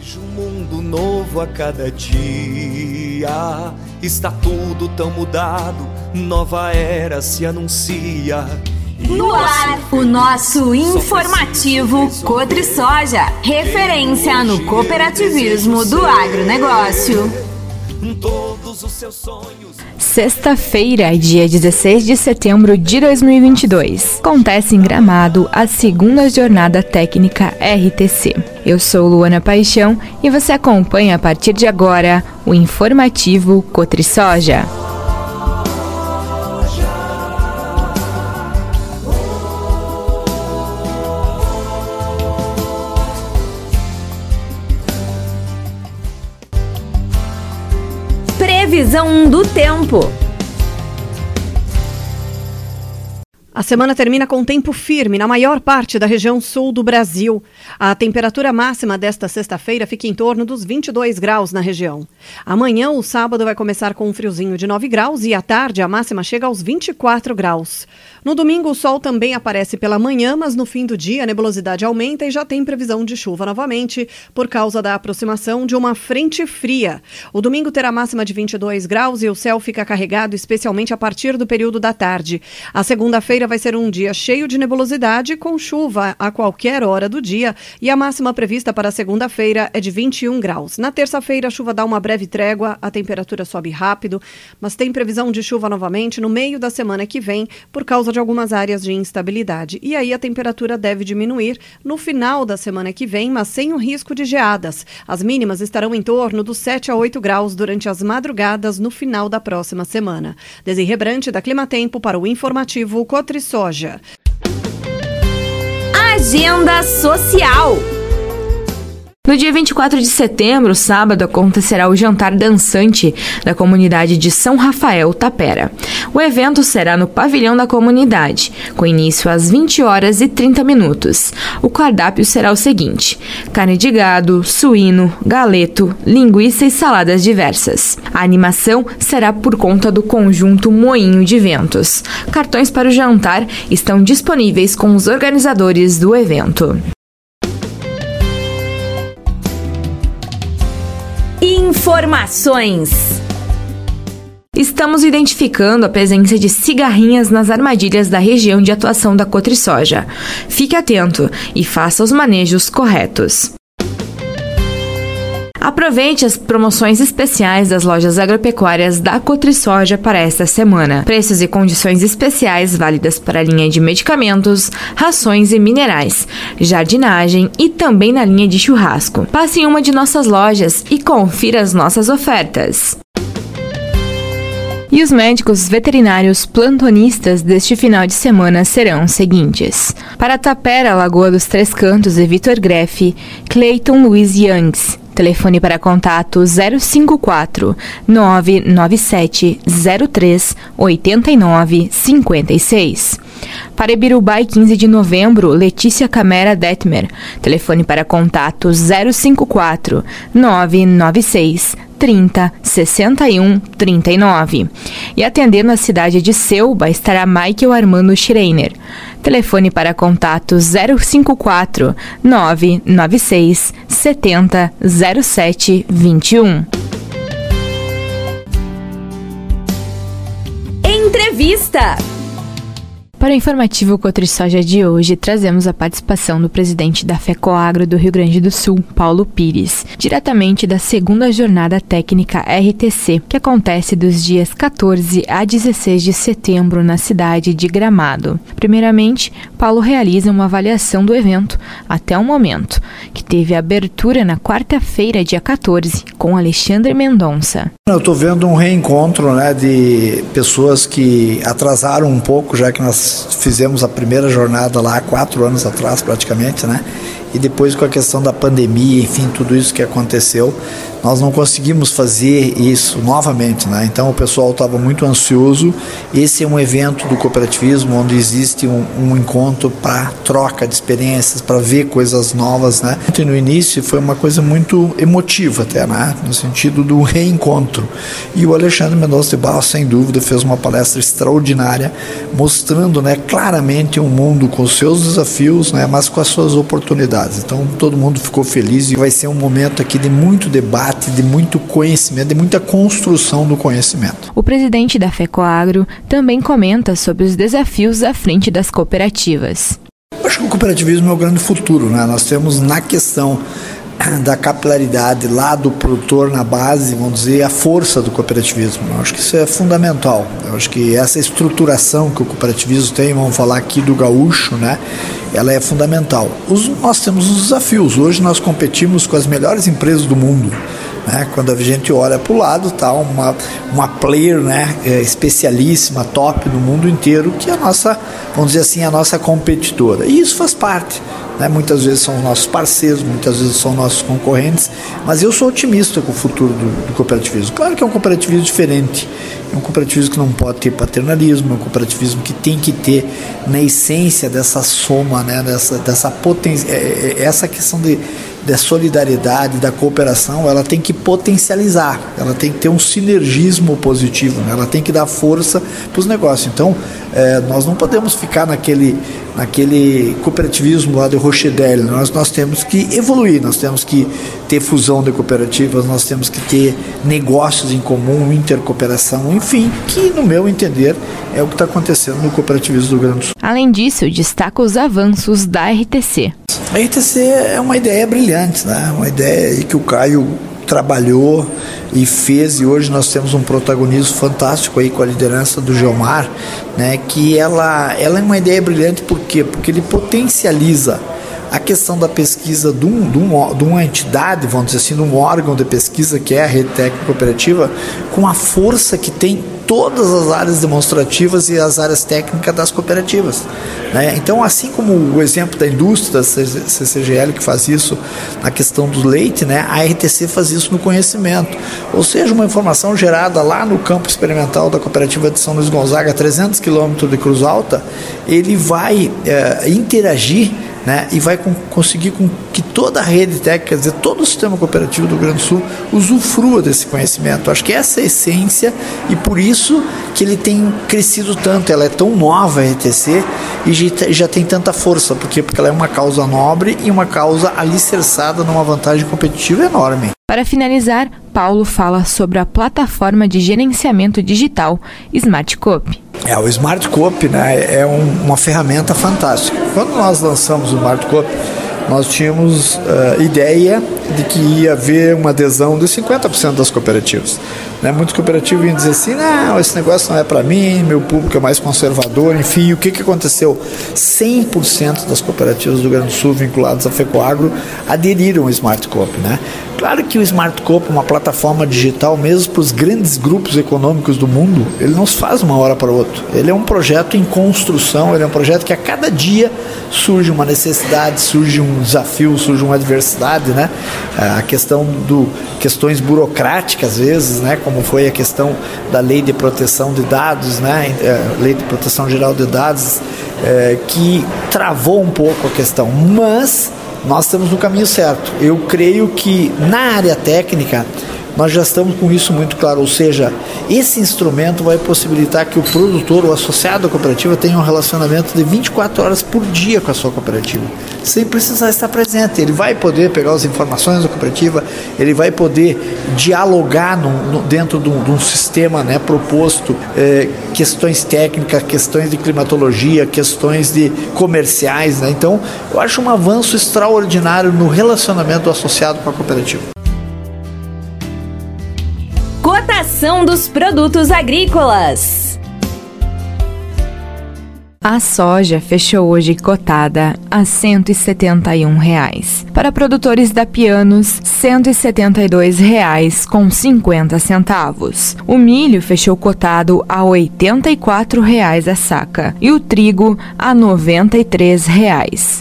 Vejo um mundo novo a cada dia, está tudo tão mudado, nova era se anuncia. No ar, o nosso informativo Cotrisoja, referência no cooperativismo do agronegócio. Todos os seus sonhos. Sexta-feira, dia 16 de setembro de 2022, acontece em Gramado a segunda jornada técnica RTC. Eu sou Luana Paixão e você acompanha a partir de agora o informativo Cotrisoja. Previsão do tempo. A semana termina com tempo firme na maior parte da região sul do Brasil. A temperatura máxima desta sexta-feira fica em torno dos 22 graus na região. Amanhã, o sábado, vai começar com um friozinho de 9 graus e à tarde a máxima chega aos 24 graus. No domingo, o sol também aparece pela manhã, mas no fim do dia a nebulosidade aumenta e já tem previsão de chuva novamente por causa da aproximação de uma frente fria. O domingo terá máxima de 22 graus e o céu fica carregado especialmente a partir do período da tarde. A segunda-feira vai ser um dia cheio de nebulosidade, com chuva a qualquer hora do dia, e a máxima prevista para a segunda-feira é de 21 graus. Na terça-feira, a chuva dá uma breve trégua, a temperatura sobe rápido, mas tem previsão de chuva novamente no meio da semana que vem, por causa de algumas áreas de instabilidade. E aí a temperatura deve diminuir no final da semana que vem, mas sem o risco de geadas. As mínimas estarão em torno dos 7 a 8 graus durante as madrugadas no final da próxima semana. Desirê Brant, da Climatempo, para o informativo Cotrisoja. Agenda social. No dia 24 de setembro, sábado, acontecerá o jantar dançante da comunidade de São Rafael, Tapera. O evento será no pavilhão da comunidade, com início às 20 horas e 30 minutos. O cardápio será o seguinte: carne de gado, suíno, galeto, linguiça e saladas diversas. A animação será por conta do conjunto Moinho de Ventos. Cartões para o jantar estão disponíveis com os organizadores do evento. Informações. Estamos identificando a presença de cigarrinhas nas armadilhas da região de atuação da Cotrisoja. Fique atento e faça os manejos corretos. Aproveite as promoções especiais das lojas agropecuárias da Cotrisoja para esta semana. Preços e condições especiais válidas para a linha de medicamentos, rações e minerais, jardinagem e também na linha de churrasco. Passe em uma de nossas lojas e confira as nossas ofertas. E os médicos veterinários plantonistas deste final de semana serão os seguintes: para Tapera, Lagoa dos Três Cantos e Vitor Greff, Cleiton Luiz Youngs. Telefone para contato 054 997 03 89 56. Para Ibirubai, 15 de novembro, Letícia Camera Detmer. Telefone para contato 054 996 30 61 39. E atendendo a cidade de Selba estará Michael Armando Schreiner. Telefone para contato 054 996 70 07 21. Entrevista. Para o informativo Cotrisoja de hoje, trazemos a participação do presidente da FECOAGRO do Rio Grande do Sul, Paulo Pires, diretamente da segunda jornada técnica RTC, que acontece dos dias 14 a 16 de setembro na cidade de Gramado. Primeiramente, Paulo realiza uma avaliação do evento até o momento, que teve abertura na quarta-feira, dia 14, com Alexandre Mendonça. Eu estou vendo um reencontro, de pessoas que atrasaram um pouco, já que nós fizemos a primeira jornada lá há 4 anos atrás praticamente, e depois com a questão da pandemia, enfim, tudo isso que aconteceu, nós não conseguimos fazer isso novamente, Então o pessoal estava muito ansioso. Esse é um evento do cooperativismo onde existe um encontro para troca de experiências, para ver coisas novas, E no início foi uma coisa muito emotiva até, no sentido do reencontro. E o Alexandre Mendonça de Barros, sem dúvida, fez uma palestra extraordinária, mostrando, claramente um mundo com os seus desafios, mas com as suas oportunidades. base. Então todo mundo ficou feliz e vai ser um momento aqui de muito debate, de muito conhecimento, de muita construção do conhecimento. O presidente da FECOAGRO também comenta sobre os desafios à frente das cooperativas. Eu acho que o cooperativismo é o grande futuro, né? Nós temos na questão da capilaridade lá do produtor na base, vamos dizer, a força do cooperativismo. Eu acho que isso é fundamental. Eu acho que essa estruturação que o cooperativismo tem, vamos falar aqui do gaúcho, né? Ela é fundamental. Nós temos os desafios. Hoje nós competimos com as melhores empresas do mundo. Quando a gente olha para o lado, está uma player, né, especialíssima, top no mundo inteiro, que é a nossa, vamos dizer assim, a nossa competidora. E isso faz parte. Muitas vezes são nossos parceiros, muitas vezes são nossos concorrentes, mas eu sou otimista com o futuro do cooperativismo. Claro que é um cooperativismo diferente, é um cooperativismo que não pode ter paternalismo, é um cooperativismo que tem que ter na essência dessa soma, né, dessa potência, essa questão da solidariedade, da cooperação, ela tem que potencializar, ela tem que ter um sinergismo positivo, né? Ela tem que dar força para os negócios. Então, nós não podemos ficar naquele cooperativismo lá de Rochdale. Nós temos que evoluir, nós temos que ter fusão de cooperativas, nós temos que ter negócios em comum, intercooperação, enfim, que no meu entender é o que está acontecendo no cooperativismo do Rio Grande do Sul. Além disso, destaca os avanços da RTC. A RTC é uma ideia brilhante, né? Uma ideia que o Caio trabalhou e fez, e hoje nós temos um protagonismo fantástico aí com a liderança do Geomar, né? Que ela é uma ideia brilhante, por quê? Porque ele potencializa a questão da pesquisa de uma entidade, vamos dizer assim, de um órgão de pesquisa que é a Rede Técnica Cooperativa, com a força que tem todas as áreas demonstrativas e as áreas técnicas das cooperativas, né? Então, assim como o exemplo da indústria, da CCGL, que faz isso na questão do leite, né? A RTC faz isso no conhecimento, ou seja, uma informação gerada lá no campo experimental da cooperativa de São Luís Gonzaga, a 300 quilômetros de Cruz Alta, ele vai interagir, né, e vai conseguir com que toda a rede técnica, quer dizer, todo o sistema cooperativo do Rio Grande do Sul usufrua desse conhecimento. Acho que essa é a essência e por isso que ele tem crescido tanto. Ela é tão nova, a RTC, e já tem tanta força. Por quê? Porque ela é uma causa nobre e uma causa alicerçada numa vantagem competitiva enorme. Para finalizar, Paulo fala sobre a plataforma de gerenciamento digital SmartCoop. O SmartCoop, né, é uma ferramenta fantástica. Quando nós lançamos o SmartCoop, nós tínhamos ideia de que ia haver uma adesão de 50% das cooperativas. Né? Muitos cooperativos iam dizer assim, não, esse negócio não é para mim, meu público é mais conservador, enfim. O que aconteceu? 100% das cooperativas do Rio Grande do Sul vinculadas à FECOAGRO aderiram ao SmartCoop, né? Claro que o SmartCoop, uma plataforma digital, mesmo para os grandes grupos econômicos do mundo, ele não se faz uma hora para outra. Ele é um projeto em construção, ele é um projeto que a cada dia surge uma necessidade, surge um desafio, surge uma adversidade, né? A questão questões burocráticas, às vezes, né? Como foi a questão da Lei de Proteção de Dados, né? Lei de Proteção Geral de Dados, que travou um pouco a questão, mas nós estamos no caminho certo. Eu creio que na área técnica nós já estamos com isso muito claro, ou seja, esse instrumento vai possibilitar que o produtor, o associado à cooperativa, tenha um relacionamento de 24 horas por dia com a sua cooperativa, sem precisar estar presente. Ele vai poder pegar as informações da cooperativa, ele vai poder dialogar dentro de um sistema, né, proposto, questões técnicas, questões de climatologia, questões de comerciais, né? Então, eu acho um avanço extraordinário no relacionamento do associado com a cooperativa. Cotação dos produtos agrícolas. A soja fechou hoje cotada a R$ 171,00. Para produtores da Pianos, R$ 172,50. O milho fechou cotado a R$ 84,00 a saca e o trigo a R$ 93,00.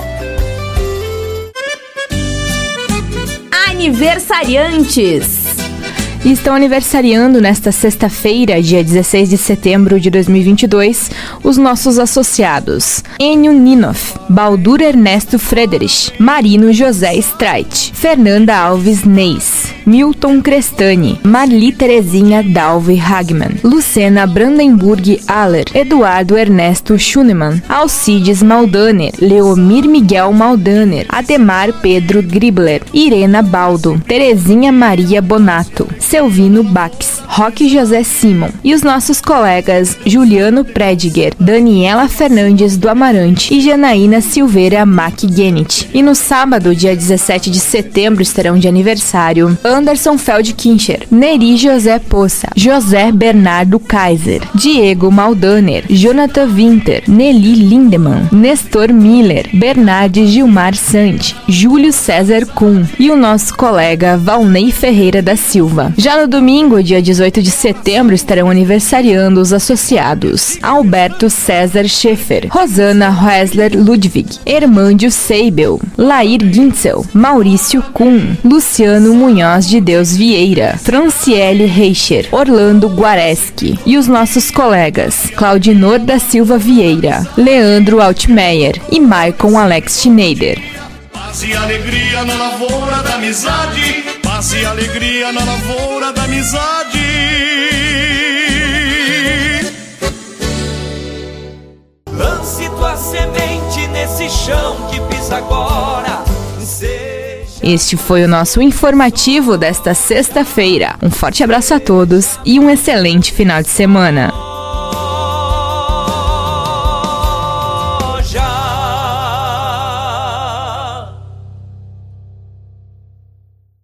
Aniversariantes. E estão aniversariando nesta sexta-feira, dia 16 de setembro de 2022, os nossos associados: Enio Ninoff, Baldur Ernesto Frederich, Marino José Streit, Fernanda Alves Neis, Milton Crestani, Marli Terezinha Dalve Hagman, Lucena Brandenburg Aller, Eduardo Ernesto Schunemann, Alcides Maldaner, Leomir Miguel Maldaner, Ademar Pedro Gribler, Irena Baldo, Terezinha Maria Bonato, Selvino Bax, Roque José Simon e os nossos colegas Juliano Prediger, Daniela Fernandes do Amarante e Janaína Silveira Mac Genit. E no sábado, dia 17 de setembro, estarão de aniversário Anderson Feldkircher, Neri José Poça, José Bernardo Kaiser, Diego Maldaner, Jonathan Winter, Nelly Lindemann, Nestor Miller, Bernardo Gilmar Sante, Júlio César Kuhn e o nosso colega Valnei Ferreira da Silva. Já no domingo, dia 18 de setembro, estarão aniversariando os associados Alberto César Schaeffer, Rosana Hessler Ludwig, Hermândio Seibel, Lair Gintzel, Maurício Kuhn, Luciano Munhoz de Deus Vieira, Franciele Reicher, Orlando Guareschi e os nossos colegas Claudinor da Silva Vieira, Leandro Altmaier e Maicon Alex Schneider. Paz e alegria na lavoura da amizade, paz e alegria na lavoura da amizade. Lance tua semente nesse chão que pisa agora. Este foi o nosso informativo desta sexta-feira. Um forte abraço a todos e um excelente final de semana.